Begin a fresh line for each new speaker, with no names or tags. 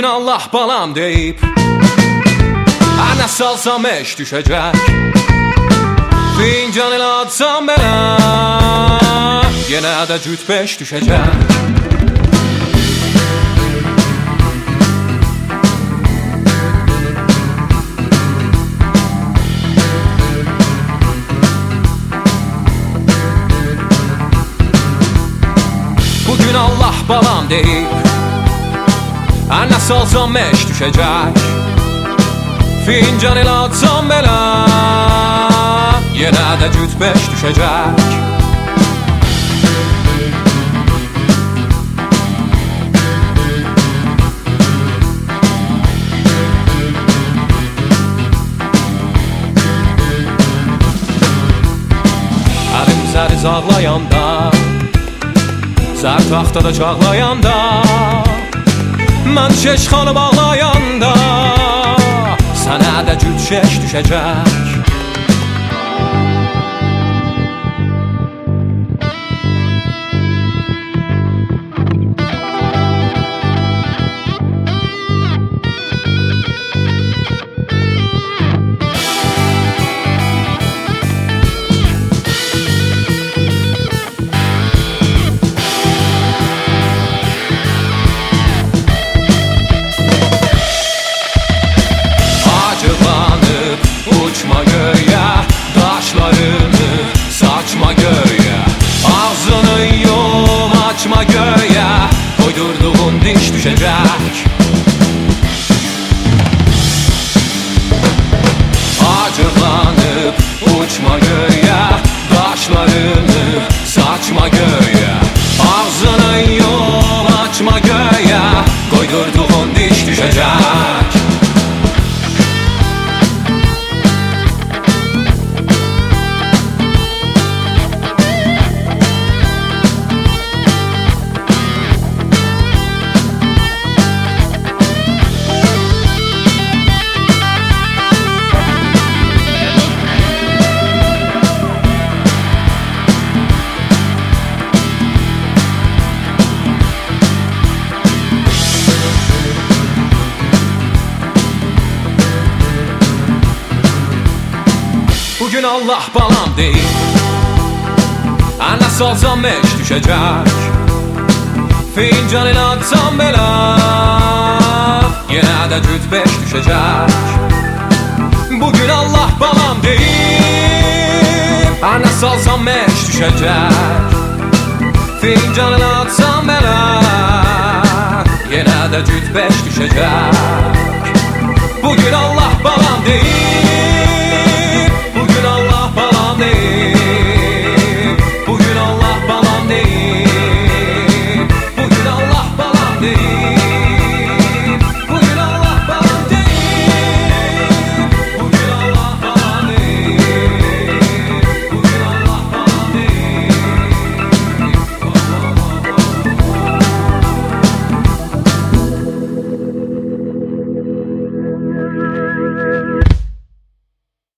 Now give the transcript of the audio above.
Bugün Allah balam deyip her nə salsam eş düşəcək. Fincan ilə atsam belə yenə də cüt beş düşəcək. Bugün Allah balam deyip hər nə salsam eş düşəcək. Fincan ilə atsam belə yenə də cüt beş düşəcək. Əlim zəriz ağlayanda, sər taxtada çağlayanda, mən çeşxanı bağlayanda sənə də cüt şeş düşəcək. Uçma göğe, daşlarını saçma göğe, ağzını yum açma göğe, koydurduğun diş düşecek. Acılanıp uçma göğe, daşlarını saçma göğe, ağzını yum açma göğe, koydurduğun diş düşecek. Bugün Allah balam deyip hər nə salsam eş düşəcək. Fincan ilə atsam belə yenə də cüt beş düşəcək. Bugün Allah balam deyip hər nə salsam eş düşəcək. Fincan ilə atsam belə yenə də cüt beş düşəcək. Bugün Allah balam deyip